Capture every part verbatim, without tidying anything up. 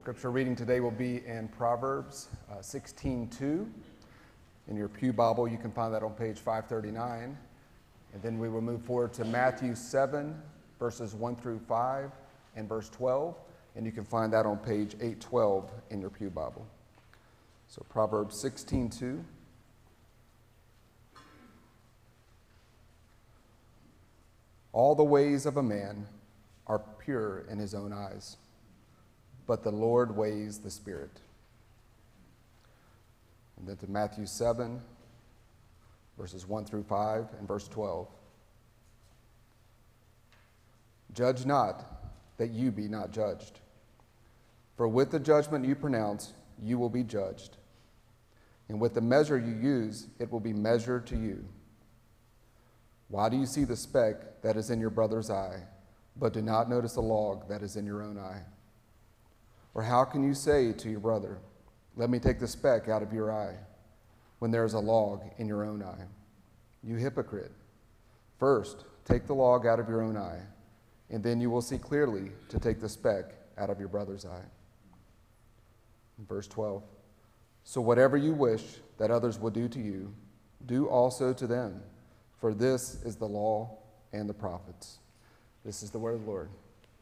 Scripture reading today will be in Proverbs uh, sixteen two. In your Pew Bible, you can find that on page five thirty-nine. And then we will move forward to Matthew seven, verses one through five, and verse twelve. And you can find that on page eight twelve in your Pew Bible. So Proverbs sixteen two. All the ways of a man are pure in his own eyes, but the Lord weighs the spirit. And then to Matthew seven, verses one through five, and verse twelve. Judge not, that you be not judged. For with the judgment you pronounce, you will be judged. And with the measure you use, it will be measured to you. Why do you see the speck that is in your brother's eye, but do not notice the log that is in your own eye? Or how can you say to your brother, let me take the speck out of your eye, when there is a log in your own eye? You hypocrite. First, take the log out of your own eye, and then you will see clearly to take the speck out of your brother's eye. Verse twelve. So whatever you wish that others will do to you, do also to them, for this is the law and the prophets. This is the word of the Lord.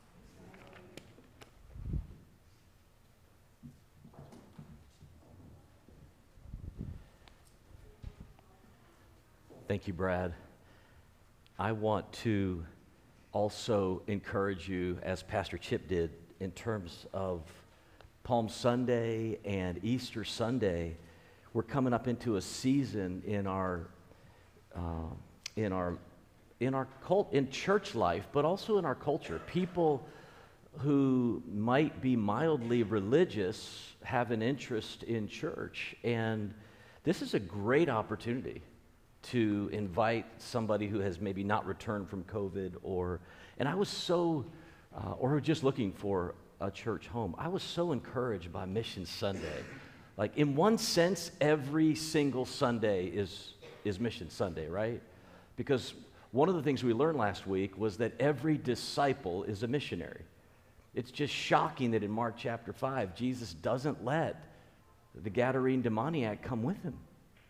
Thank you, Brad. I want to also encourage you, as Pastor Chip did, in terms of Palm Sunday and Easter Sunday. We're coming up into a season in our uh, in our in our cult in church life, but also in our culture. People who might be mildly religious have an interest in church, and this is a great opportunity to invite somebody who has maybe not returned from COVID, or, and I was so, uh, or just looking for a church home. I was so encouraged by Mission Sunday. Like, in one sense, every single Sunday is, is Mission Sunday, right? Because one of the things we learned last week was that every disciple is a missionary. It's just shocking that in Mark chapter five, Jesus doesn't let the Gadarene demoniac come with him.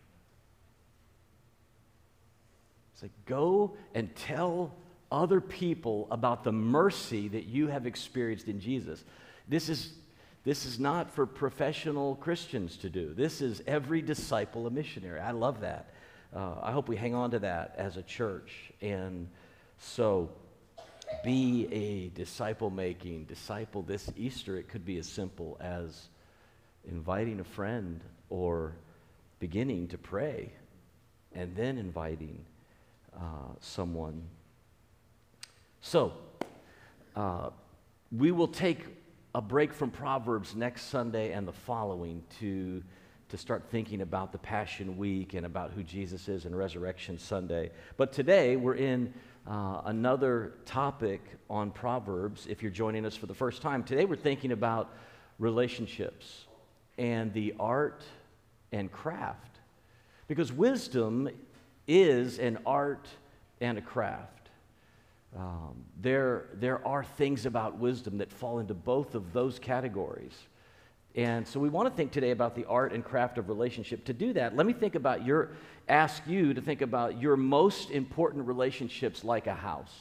It's like, go and tell other people about the mercy that you have experienced in Jesus. This is, this is not for professional Christians to do. This is every disciple a missionary. I love that. Uh, I hope we hang on to that as a church. And so be a disciple-making disciple this Easter. It could be as simple as inviting a friend or beginning to pray and then inviting Uh, someone. So, uh, we will take a break from Proverbs next Sunday and the following to, to start thinking about the Passion Week and about who Jesus is and Resurrection Sunday. But today we're in uh, another topic on Proverbs. If you're joining us for the first time, today we're thinking about relationships and the art and craft. Because wisdom is an art and a craft. Um, there, there are things about wisdom that fall into both of those categories. And so we want to think today about the art and craft of relationship. To do that, let me think about your, ask you to think about your most important relationships like a house.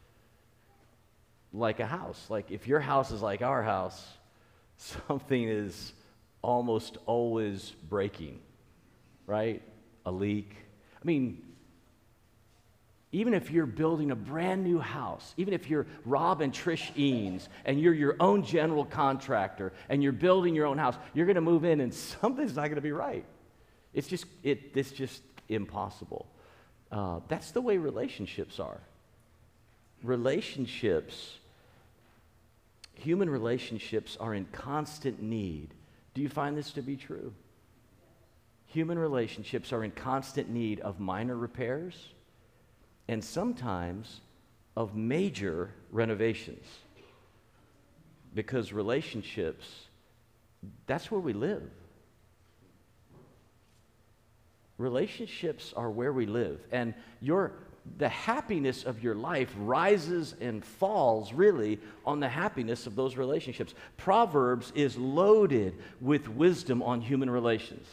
Like a house. Like if your house is like our house, something is almost always breaking, right? A leak. I mean, even if you're building a brand new house, even if you're Rob and Trish Eanes and you're your own general contractor and you're building your own house, you're going to move in and something's not going to be right. It's just, it, it's just impossible. Uh, that's the way relationships are. Relationships, human relationships are in constant need. Do you find this to be true? Human relationships are in constant need of minor repairs and sometimes of major renovations. Because relationships, that's where we live. Relationships are where we live. And your the happiness of your life rises and falls really on the happiness of those relationships. Proverbs is loaded with wisdom on human relations.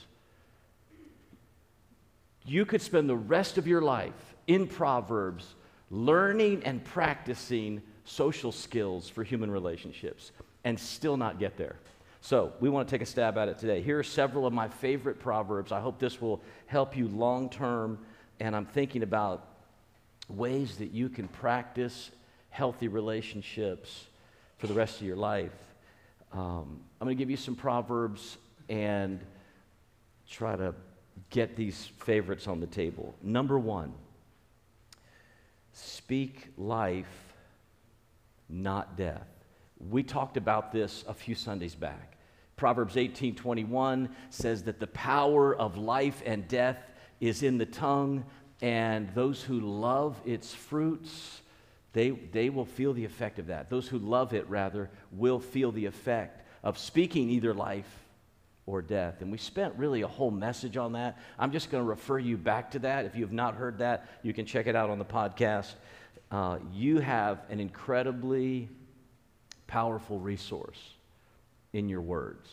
You could spend the rest of your life in Proverbs learning and practicing social skills for human relationships and still not get there. So we want to take a stab at it today. Here are several of my favorite Proverbs. I hope this will help you long term, and I'm thinking about ways that you can practice healthy relationships for the rest of your life. Um, I'm going to give you some Proverbs and try to get these favorites on the table. Number one, speak life, not death. We talked about this a few Sundays back. Proverbs eighteen twenty-one says that the power of life and death is in the tongue, and those who love its fruits, they, they will feel the effect of that. Those who love it, rather, will feel the effect of speaking either life or death. And we spent really a whole message on that. I'm just going to refer you back to that. If you have not heard that, you can check it out on the podcast. Uh, you have an incredibly powerful resource in your words.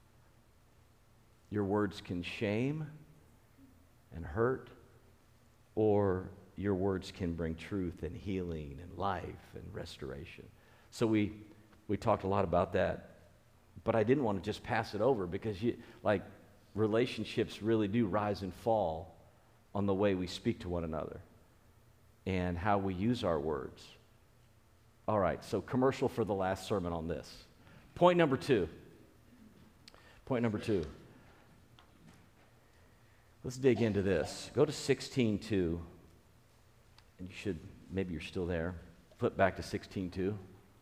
Your words can shame and hurt, or your words can bring truth and healing and life and restoration. So we we talked a lot about that, but I didn't want to just pass it over, because you, like, relationships really do rise and fall on the way we speak to one another and how we use our words. All right, so commercial for the last sermon on this. Point number two. Point number two. Let's dig into this. Go to sixteen two, and you should, maybe you're still there. Flip back to sixteen two.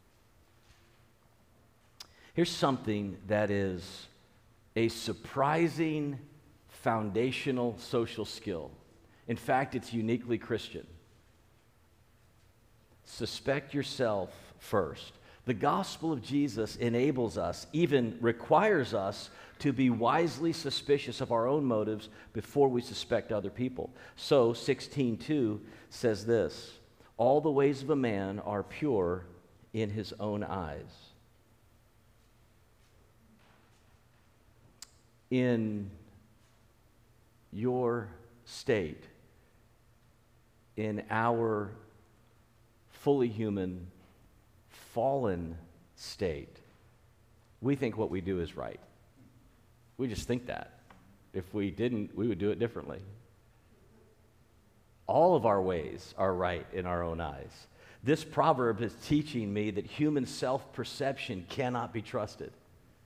Here's something that is a surprising foundational social skill. In fact, it's uniquely Christian. Suspect yourself first. The gospel of Jesus enables us, even requires us, to be wisely suspicious of our own motives before we suspect other people. So sixteen two says this: all the ways of a man are pure in his own eyes. In your state, in our fully human, fallen state, we think what we do is right. We just think that. If we didn't, we would do it differently. All of our ways are right in our own eyes. This proverb is teaching me that human self-perception cannot be trusted.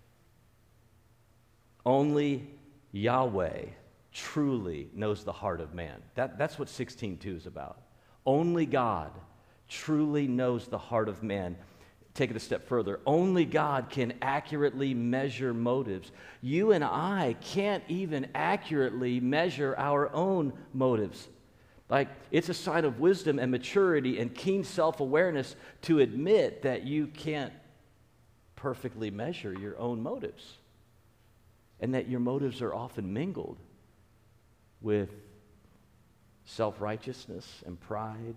Only Yahweh truly knows the heart of man. That, that's what sixteen two is about. Only God truly knows the heart of man. Take it a step further. Only God can accurately measure motives. You and I can't even accurately measure our own motives. Like, it's a sign of wisdom and maturity and keen self-awareness to admit that you can't perfectly measure your own motives, and that your motives are often mingled with self-righteousness and pride.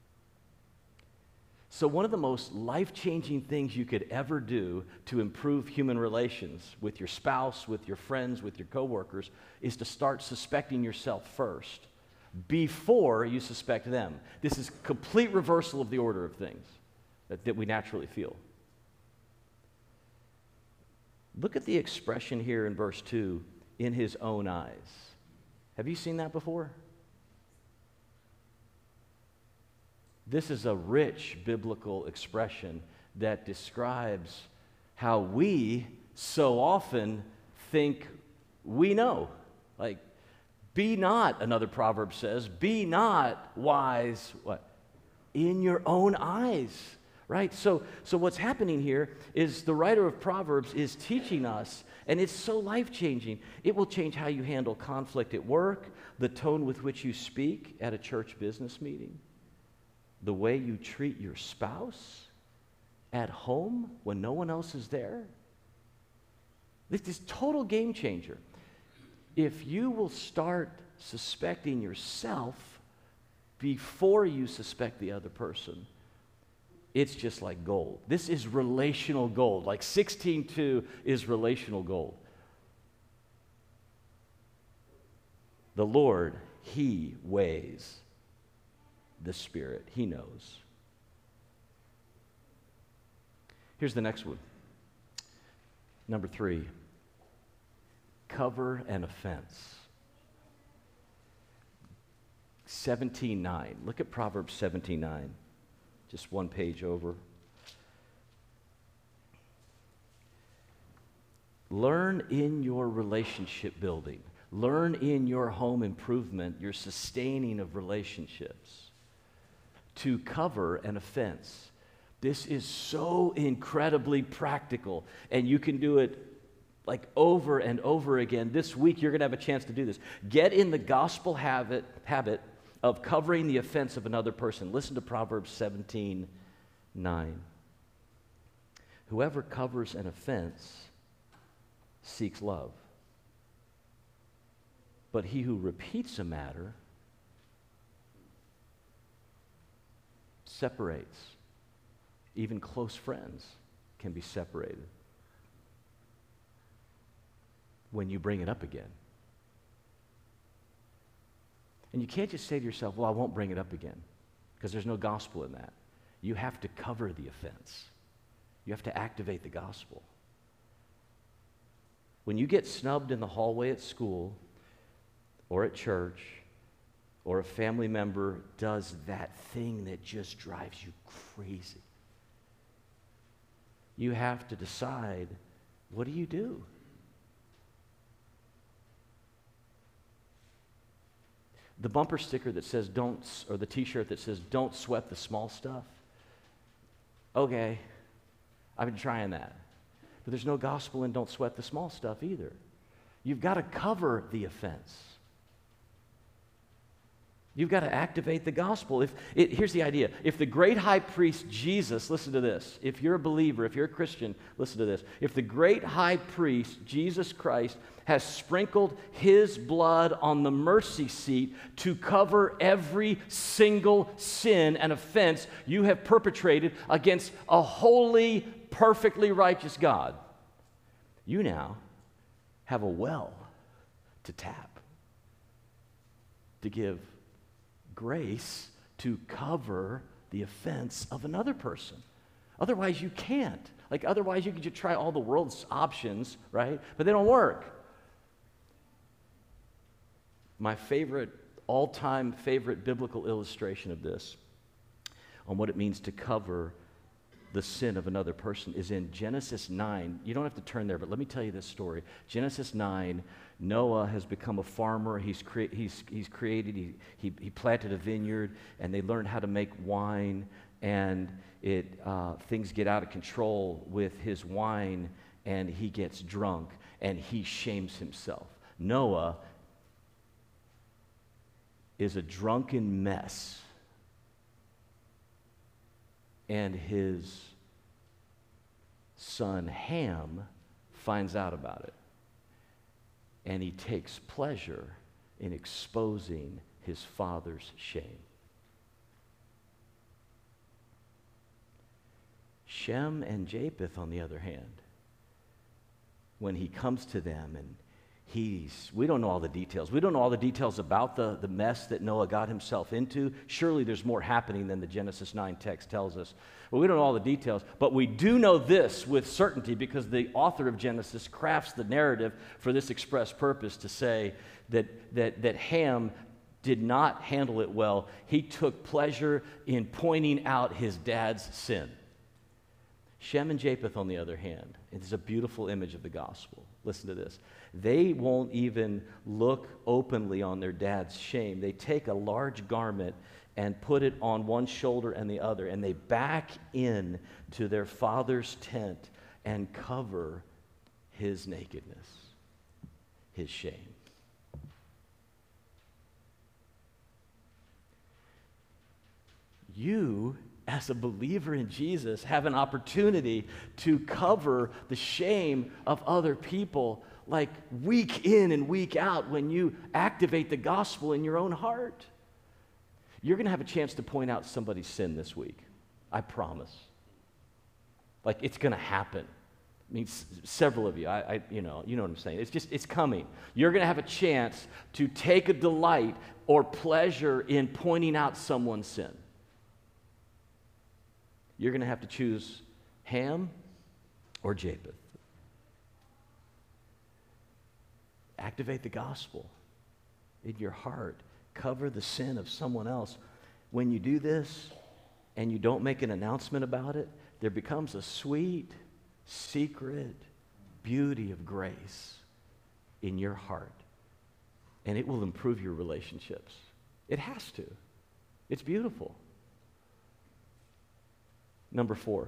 So one of the most life-changing things you could ever do to improve human relations with your spouse, with your friends, with your coworkers, is to start suspecting yourself first before you suspect them. This is complete reversal of the order of things that, that we naturally feel. Look at the expression here in verse two, in his own eyes. Have you seen that before? This is a rich biblical expression that describes how we so often think we know. Like, be not, another proverb says, be not wise, what? In your own eyes, right? So, so what's happening here is the writer of Proverbs is teaching us, and it's so life-changing. It will change how you handle conflict at work, the tone with which you speak at a church business meeting, the way you treat your spouse at home when no one else is there. This is total game changer. If you will start suspecting yourself before you suspect the other person, it's just like gold. This is relational gold. Like sixteen two is relational gold. The Lord, He weighs the Spirit. He knows. Here's the next one. Number three, cover an offense. seventeen nine. Look at Proverbs seventeen nine. Just one page over. Learn in your relationship building. Learn in your home improvement, your sustaining of relationships, to cover an offense. This is so incredibly practical, and you can do it like over and over again. This week, you're going to have a chance to do this. Get in the gospel habit, habit of covering the offense of another person. Listen to Proverbs seventeen nine. Whoever covers an offense seeks love, but he who repeats a matter separates. Even close friends can be separated when you bring it up again. And you can't just say to yourself, well, I won't bring it up again, because there's no gospel in that. You have to cover the offense. You have to activate the gospel. When you get snubbed in the hallway at school or at church, or a family member does that thing that just drives you crazy, you have to decide, what do you do? The bumper sticker that says don't, or the t-shirt that says don't sweat the small stuff. Okay, I've been trying that. But there's no gospel in don't sweat the small stuff either. You've got to cover the offense. You've got to activate the gospel. If it, here's the idea. If the great high priest Jesus, listen to this. If you're a believer, if you're a Christian, listen to this. If the great high priest, Jesus Christ, has sprinkled his blood on the mercy seat to cover every single sin and offense you have perpetrated against a holy, perfectly righteous God, you now have a well to tap to give grace to cover the offense of another person. Otherwise, you can't. Like, otherwise, you could just try all the world's options, right? But they don't work. My favorite, all-time favorite biblical illustration of this, on what it means to cover the sin of another person, is in Genesis nine. You don't have to turn there, but let me tell you this story. Genesis nine, Noah has become a farmer. He's, cre- he's, he's created, he, he, he planted a vineyard, and they learned how to make wine, and it uh, things get out of control with his wine, and he gets drunk, and he shames himself. Noah is a drunken mess, and his son Ham finds out about it, and he takes pleasure in exposing his father's shame. Shem and Japheth, on the other hand, when he comes to them, and he's, we don't know all the details. We don't know all the details about the, the mess that Noah got himself into. Surely there's more happening than the Genesis nine text tells us. But we don't know all the details. But we do know this with certainty, because the author of Genesis crafts the narrative for this express purpose, to say that, that, that Ham did not handle it well. He took pleasure in pointing out his dad's sin. Shem and Japheth, on the other hand, it is a beautiful image of the gospel. Listen to this. They won't even look openly on their dad's shame. They take a large garment and put it on one shoulder and the other, and they back in to their father's tent and cover his nakedness, his shame. You, as a believer in Jesus, have an opportunity to cover the shame of other people, like week in and week out, when you activate the gospel in your own heart. You're going to have a chance to point out somebody's sin this week. I promise. Like, it's going to happen. I mean, s- several of you, I, I, you know, you know what I'm saying. It's just, it's coming. You're going to have a chance to take a delight or pleasure in pointing out someone's sin. You're going to have to choose Ham or Japheth. Activate the gospel in your heart. Cover the sin of someone else. When you do this and you don't make an announcement about it, there becomes a sweet, secret beauty of grace in your heart. And it will improve your relationships. It has to. It's beautiful. Number four.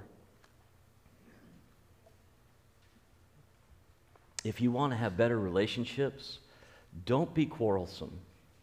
If you want to have better relationships, don't be quarrelsome.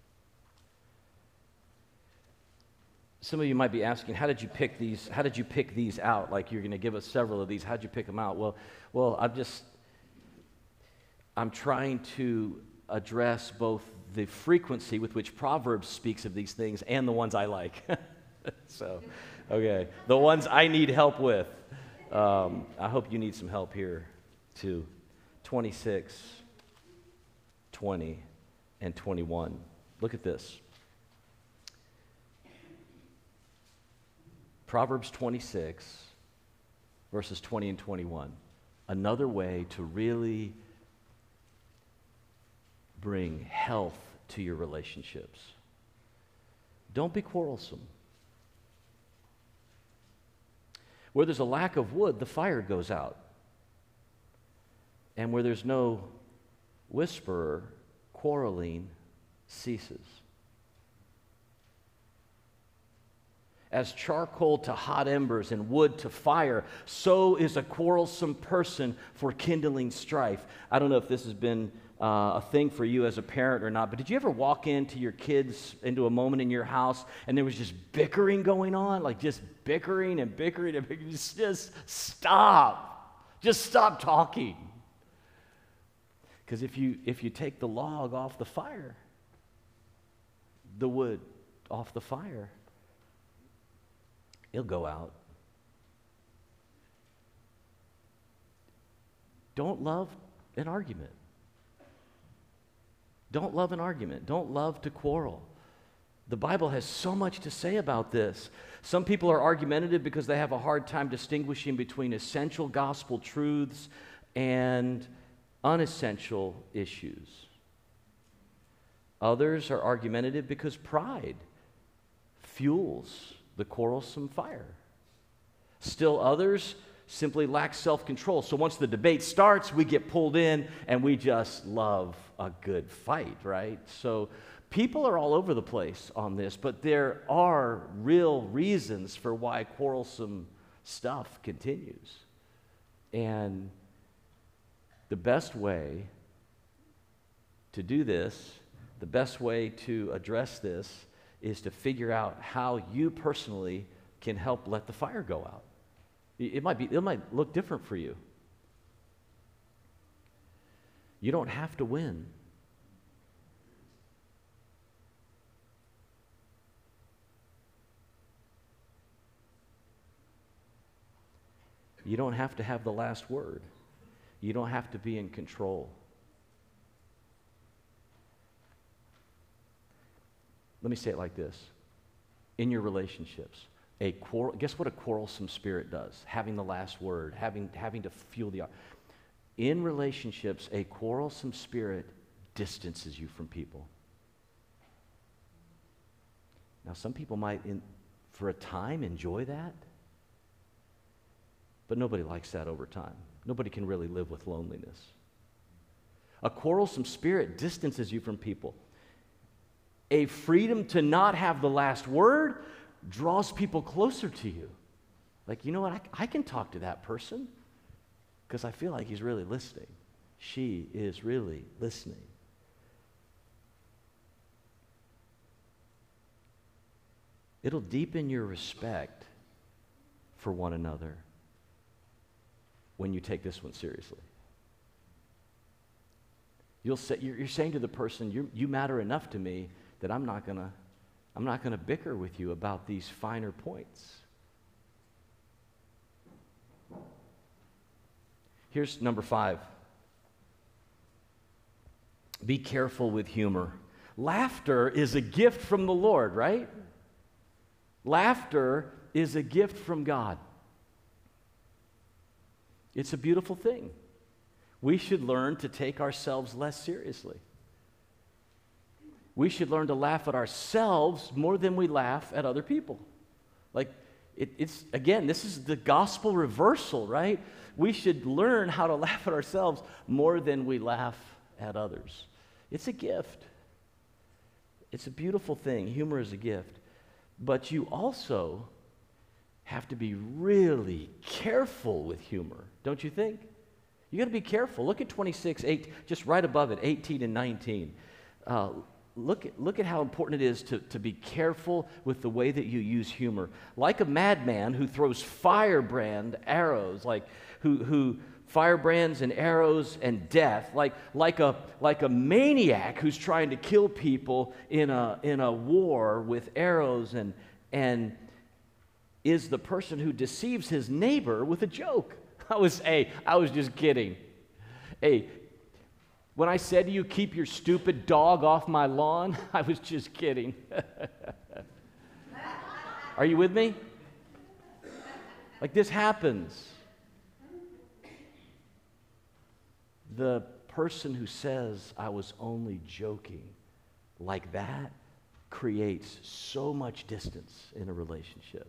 Some of you might be asking, how did you pick these, how did you pick these out? Like, you're going to give us several of these. How did you pick them out? Well, well, I'm just, I'm trying to address both the frequency with which Proverbs speaks of these things and the ones I like. So, okay, the ones I need help with. Um, I hope you need some help here, too. twenty-six, twenty, and twenty-one. Look at this. Proverbs twenty-six, verses twenty and twenty-one. Another way to really bring health to your relationships. Don't be quarrelsome. Where there's a lack of wood, the fire goes out. And where there's no whisperer, quarreling ceases. As charcoal to hot embers and wood to fire, so is a quarrelsome person for kindling strife. I don't know if this has been uh, a thing for you as a parent or not, but did you ever walk into your kids, into a moment in your house, and there was just bickering going on? Like just bickering and bickering and bickering. Just, just stop. Just stop talking. Because if you, if you take the log off the fire, the wood off the fire, it'll go out. Don't love an argument. Don't love an argument. Don't love to quarrel. The Bible has so much to say about this. Some people are argumentative because they have a hard time distinguishing between essential gospel truths and unessential issues. Others are argumentative because pride fuels the quarrelsome fire. Still others simply lack self-control. So once the debate starts, we get pulled in and we just love a good fight, right? So people are all over the place on this, but there are real reasons for why quarrelsome stuff continues. And the best way to do this, the best way to address this, is to figure out how you personally can help let the fire go out. It might be, it might look different for you. You don't have to win. You don't have to have the last word. You don't have to be in control. Let me say it like this. In your relationships, a quarrel, guess what a quarrelsome spirit does? Having the last word, having, having to fuel the... In relationships, a quarrelsome spirit distances you from people. Now, some people might, in, for a time, enjoy that, but nobody likes that over time. Nobody can really live with loneliness. A quarrelsome spirit distances you from people. A freedom to not have the last word draws people closer to you. Like, you know what? I, I can talk to that person because I feel like he's really listening. She is really listening. It'll deepen your respect for one another when you take this one seriously. You'll say, you're, you're saying to the person, you you matter enough to me that I'm not going to I'm not going to bicker with you about these finer points. Here's number five. Be careful with humor. Laughter is a gift from the Lord, right? Laughter is a gift from God. It's a beautiful thing. We should learn to take ourselves less seriously. We should learn to laugh at ourselves more than we laugh at other people. Like, it, it's, again, this is the gospel reversal, right? We should learn how to laugh at ourselves more than we laugh at others. It's a gift. It's a beautiful thing. Humor is a gift. But you also have to be really careful with humor, don't you think? You got to be careful. Look at twenty-six, eight, just right above it, eighteen and nineteen. Uh, look, at, look at how important it is to, to be careful with the way that you use humor. Like a madman who throws firebrand arrows, like who, who firebrands and arrows and death, like, like, a, like a maniac who's trying to kill people in a, in a war with arrows, and, and is the person who deceives his neighbor with a joke. I was, hey, I was just kidding. Hey, when I said to you, keep your stupid dog off my lawn, I was just kidding. Are you with me? Like, this happens. The person who says, I was only joking, like that, creates so much distance in a relationship.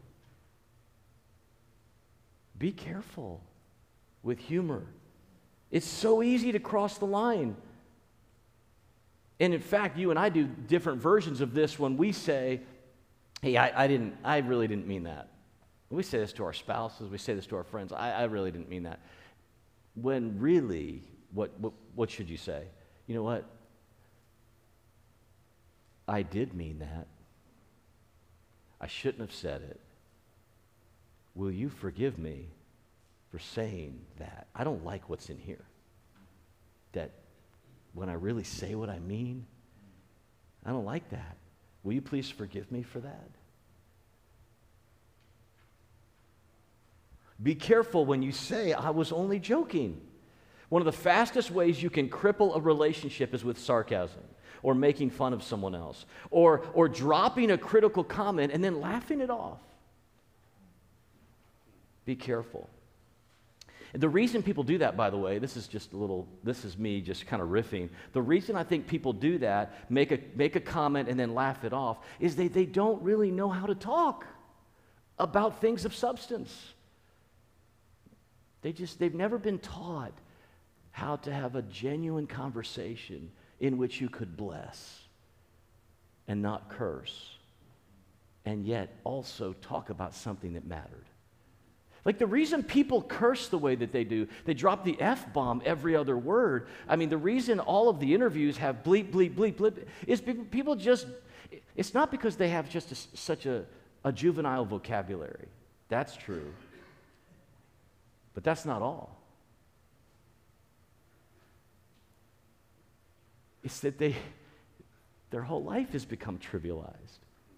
Be careful with humor. It's so easy to cross the line. And in fact, you and I do different versions of this when we say, hey, I, I didn't, I really didn't mean that. We say this to our spouses, we say this to our friends, I, I really didn't mean that. When really, what, what, what should you say? You know what? I did mean that. I shouldn't have said it. Will you forgive me for saying that? I don't like what's in here. That when I really say what I mean, I don't like that. Will you please forgive me for that? Be careful when you say, I was only joking. One of the fastest ways you can cripple a relationship is with sarcasm, or making fun of someone else, or, or dropping a critical comment and then laughing it off. Be careful. And the reason people do that, by the way, this is just a little, this is me just kind of riffing. The reason I think people do that, make a, make a comment and then laugh it off, is they, they don't really know how to talk about things of substance. They just, they've never been taught how to have a genuine conversation in which you could bless and not curse, and yet also talk about something that mattered. Like, the reason people curse the way that they do, they drop the F-bomb every other word. I mean, the reason all of the interviews have bleep, bleep, bleep, bleep, is people, people just, it's not because they have just a, such a, a juvenile vocabulary. That's true. But that's not all. It's that they, their whole life has become trivialized.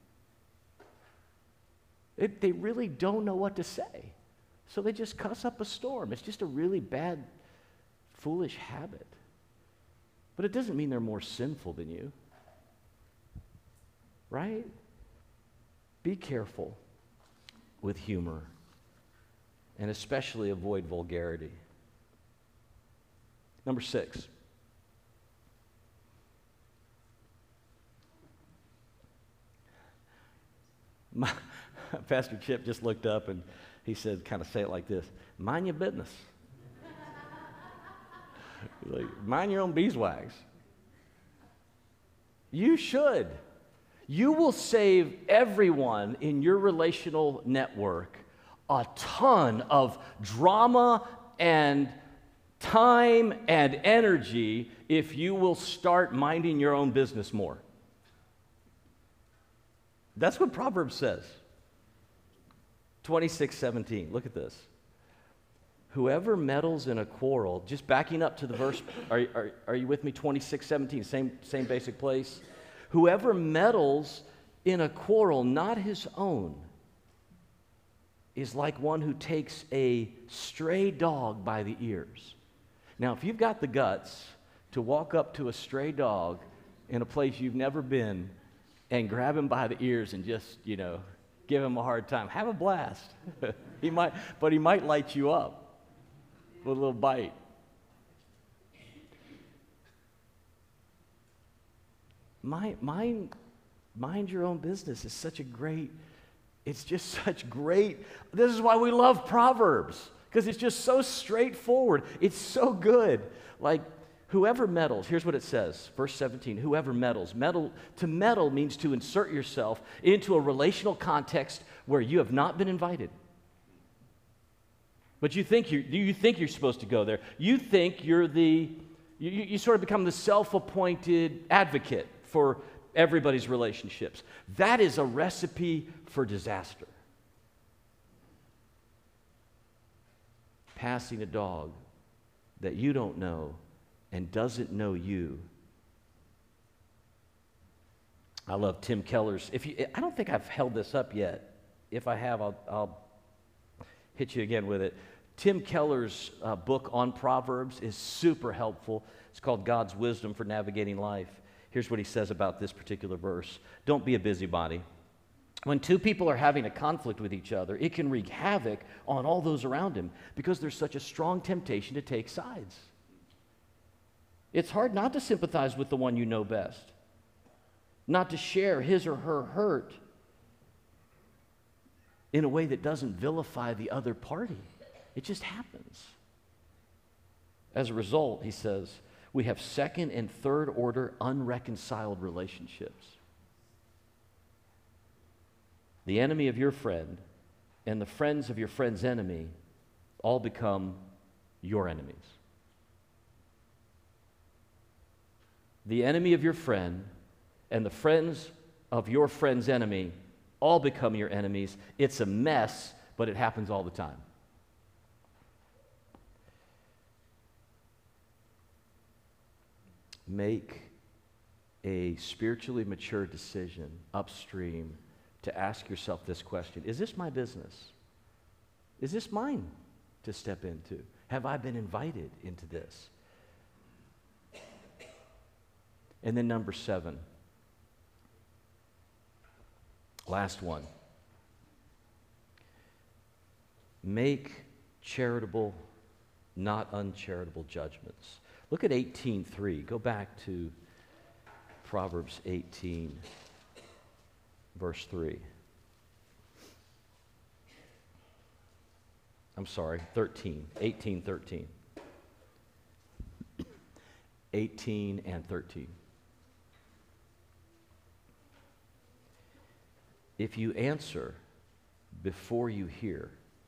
It, they really don't know what to say. So they just cuss up a storm. It's just a really bad, foolish habit. But it doesn't mean they're more sinful than you. Right? Be careful with humor, and especially avoid vulgarity. Number six. My, Pastor Chip just looked up and he said, kind of say it like this, mind your business. Like, mind your own beeswax. You should. You will save everyone in your relational network a ton of drama and time and energy if you will start minding your own business more. That's what Proverbs says. twenty-six seventeen. Look at this. Whoever meddles in a quarrel, just backing up to the verse, are, are, are you with me? twenty-six seventeen, same, same basic place. Whoever meddles in a quarrel not his own is like one who takes a stray dog by the ears. Now, if you've got the guts to walk up to a stray dog in a place you've never been and grab him by the ears and just, you know, give him a hard time, have a blast. he might, but he might light you up with a little bite. Mind, mind, mind your own business is such a great, it's just such great, this is why we love Proverbs, because it's just so straightforward. It's so good. Like, whoever meddles, here's what it says, verse seventeen, whoever meddles. Meddle, to meddle means to insert yourself into a relational context where you have not been invited. But you think, you you think you're supposed to go there. You think you're the, you, you sort of become the self-appointed advocate for everybody's relationships. That is a recipe for disaster. Passing a dog that you don't know and doesn't know you. I love Tim Keller's. If you, I don't think I've held this up yet. If I have, I'll, I'll hit you again with it. Tim Keller's uh, book on Proverbs is super helpful. It's called God's Wisdom for Navigating Life. Here's what he says about this particular verse. Don't be a busybody. When two people are having a conflict with each other, it can wreak havoc on all those around him because there's such a strong temptation to take sides. It's hard not to sympathize with the one you know best, not to share his or her hurt in a way that doesn't vilify the other party. It just happens. As a result, he says, we have second and third order unreconciled relationships. The enemy of your friend and the friends of your friend's enemy all become your enemies. The enemy of your friend and the friends of your friend's enemy all become your enemies. It's a mess, but it happens all the time. Make a spiritually mature decision upstream to ask yourself this question: is this my business? Is this mine to step into? Have I been invited into this? And then number seven, last one. Make charitable, not uncharitable judgments. Look at eighteen three. Go back to Proverbs eighteen, verse three. I'm sorry, thirteen. eighteen thirteen. eighteen and thirteen. If you answer before you hear,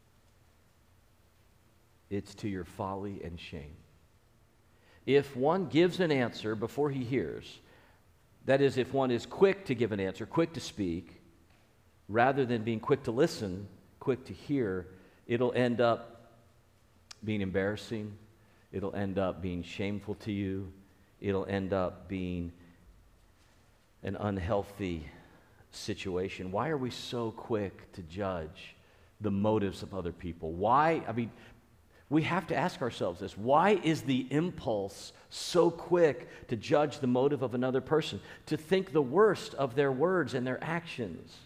it's to your folly and shame. If one gives an answer before he hears, that is, if one is quick to give an answer, quick to speak, rather than being quick to listen, quick to hear, it'll end up being embarrassing. It'll end up being shameful to you. It'll end up being an unhealthy situation. Why are we so quick to judge the motives of other people? Why? I mean, we have to ask ourselves this. Why is the impulse so quick to judge the motive of another person, to think the worst of their words and their actions?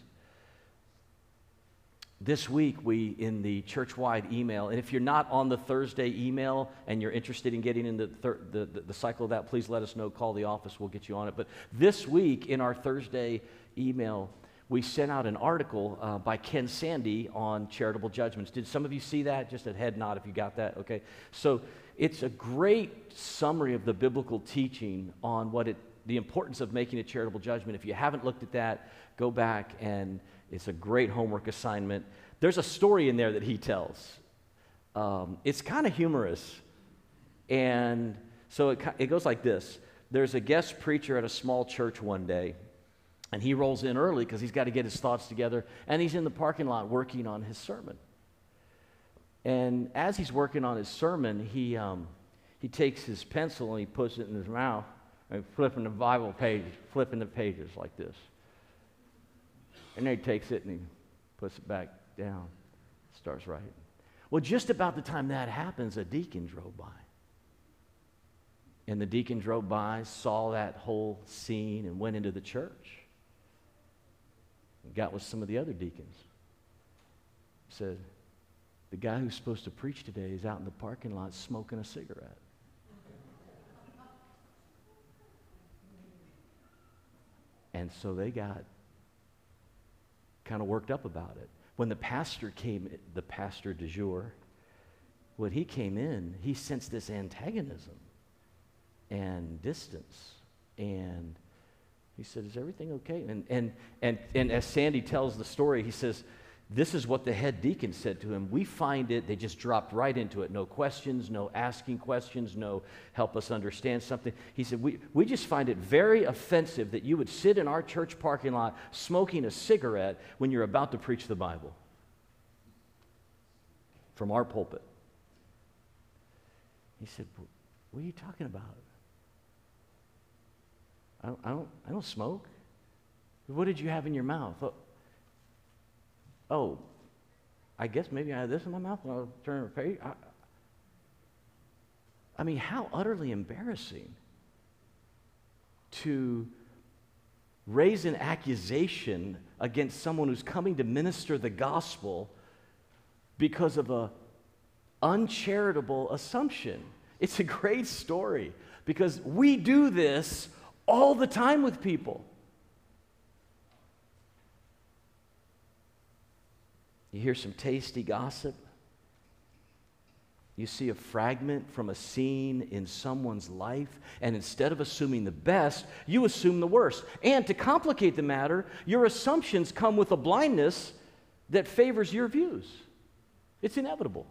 This week, we, in the church-wide email, and if you're not on the Thursday email and you're interested in getting in the, thir- the, the, the cycle of that, please let us know. Call the office. We'll get you on it. But this week, in our Thursday email, we sent out an article uh, by Ken Sandy on charitable judgments. Did some of you see that? Just a head nod if you got that. Okay. So it's a great summary of the biblical teaching on what it, the importance of making a charitable judgment. If you haven't looked at that, go back, and it's a great homework assignment. There's a story in there that he tells. Um, it's kind of humorous. And so it, it goes like this. There's a guest preacher at a small church one day, and he rolls in early because he's got to get his thoughts together, and he's in the parking lot working on his sermon. And as he's working on his sermon, he, um, he takes his pencil and he puts it in his mouth and flipping the Bible page, flipping the pages like this. And then he takes it and he puts it back down, starts writing. Well, just about the time that happens, a deacon drove by. And the deacon drove by, saw that whole scene, and went into the church. And got with some of the other deacons. Said, the guy who's supposed to preach today is out in the parking lot smoking a cigarette. And so they got kind of worked up about it. When the pastor came, the pastor du jour, when he came in, he sensed this antagonism and distance. And he said, is everything okay? And, and, and, and as Sandy tells the story, he says, this is what the head deacon said to him. We find it, they just dropped right into it. No questions, no asking questions, no help us understand something. He said, we, we just find it very offensive that you would sit in our church parking lot smoking a cigarette when you're about to preach the Bible from our pulpit. He said, what are you talking about? I don't, I don't, I don't smoke. What did you have in your mouth? Oh, oh I guess maybe I had this in my mouth when I was turning the page. I, I mean, how utterly embarrassing to raise an accusation against someone who's coming to minister the gospel because of a uncharitable assumption. It's a great story because we do this all the time with people. You hear some tasty gossip. You see a fragment from a scene in someone's life, and instead of assuming the best, you assume the worst. And to complicate the matter, your assumptions come with a blindness that favors your views. It's inevitable.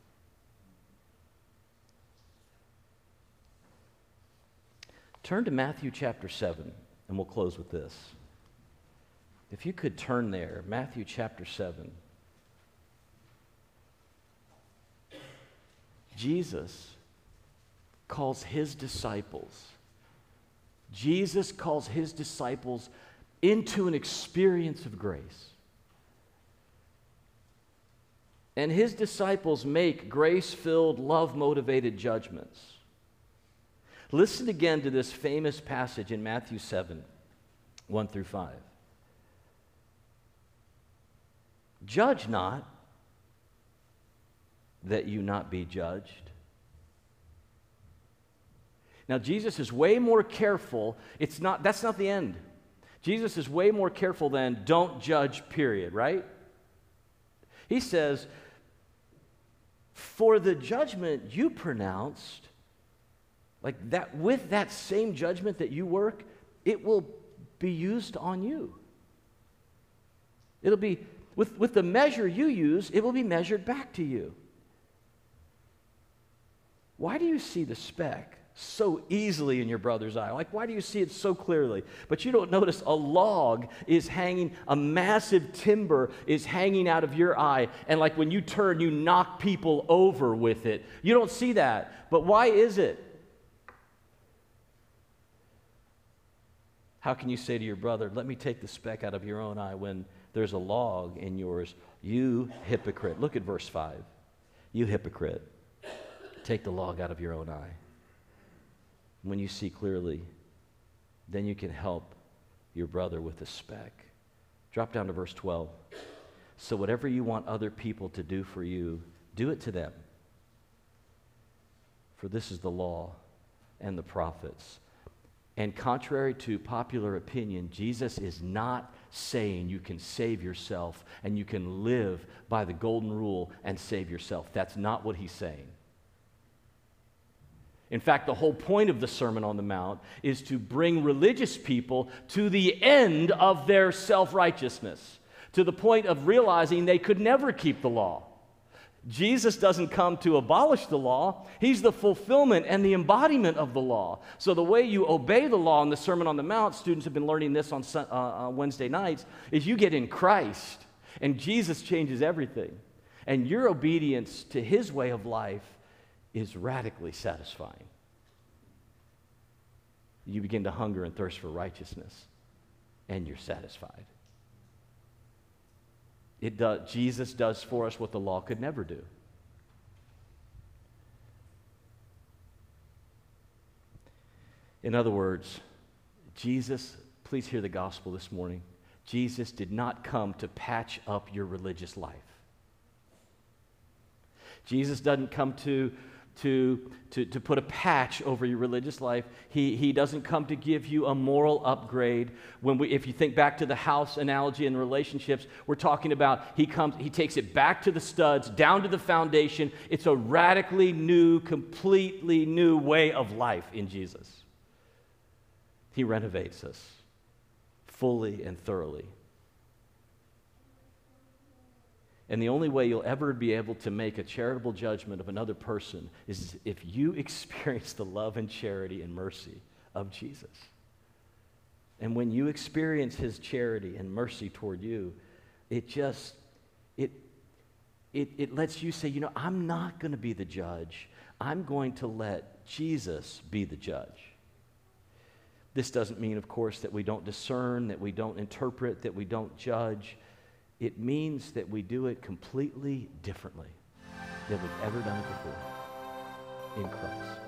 Turn to Matthew chapter seven, and we'll close with this. If you could turn there, Matthew chapter seven. Jesus calls his disciples, Jesus calls his disciples into an experience of grace. And his disciples make grace-filled, love-motivated judgments. Listen again to this famous passage in Matthew seven, one through five. Judge not, that you not be judged. Now, Jesus is way more careful. It's not, that's not the end. Jesus is way more careful than don't judge, period, right? He says, for the judgment you pronounced, like that, with that same judgment that you work, it will be used on you. It'll be, with, with the measure you use, it will be measured back to you. Why do you see the speck so easily in your brother's eye? Like, why do you see it so clearly? But you don't notice a log is hanging, a massive timber is hanging out of your eye, and like when you turn, you knock people over with it. You don't see that. But why is it? How can you say to your brother, let me take the speck out of your own eye when there's a log in yours? You hypocrite. Look at verse five. You hypocrite. Take the log out of your own eye. When you see clearly, then you can help your brother with the speck. Drop down to verse twelve. So whatever you want other people to do for you, do it to them. For this is the law and the prophets. And contrary to popular opinion, Jesus is not saying you can save yourself and you can live by the golden rule and save yourself. That's not what he's saying. In fact, the whole point of the Sermon on the Mount is to bring religious people to the end of their self-righteousness, to the point of realizing they could never keep the law. Jesus doesn't come to abolish the law. He's the fulfillment and the embodiment of the law. So the way you obey the law in the Sermon on the Mount, students have been learning this on uh, uh, Wednesday nights, is you get in Christ, and Jesus changes everything. And your obedience to his way of life is radically satisfying. You begin to hunger and thirst for righteousness, and you're satisfied. It does, Jesus does for us what the law could never do. In other words, Jesus, please hear the gospel this morning. Jesus did not come to patch up your religious life. Jesus doesn't come to, to, to, to put a patch over your religious life. He, he doesn't come to give you a moral upgrade. When we, if you think back to the house analogy and relationships, we're talking about he comes, he takes it back to the studs, down to the foundation. It's a radically new, completely new way of life in Jesus. He renovates us fully and thoroughly. And the only way you'll ever be able to make a charitable judgment of another person is if you experience the love and charity and mercy of Jesus. And when you experience his charity and mercy toward you, it just, it, it, it lets you say, you know, I'm not going to be the judge. I'm going to let Jesus be the judge. This doesn't mean, of course, that we don't discern, that we don't interpret, that we don't judge. It means that we do it completely differently than we've ever done it before in Christ.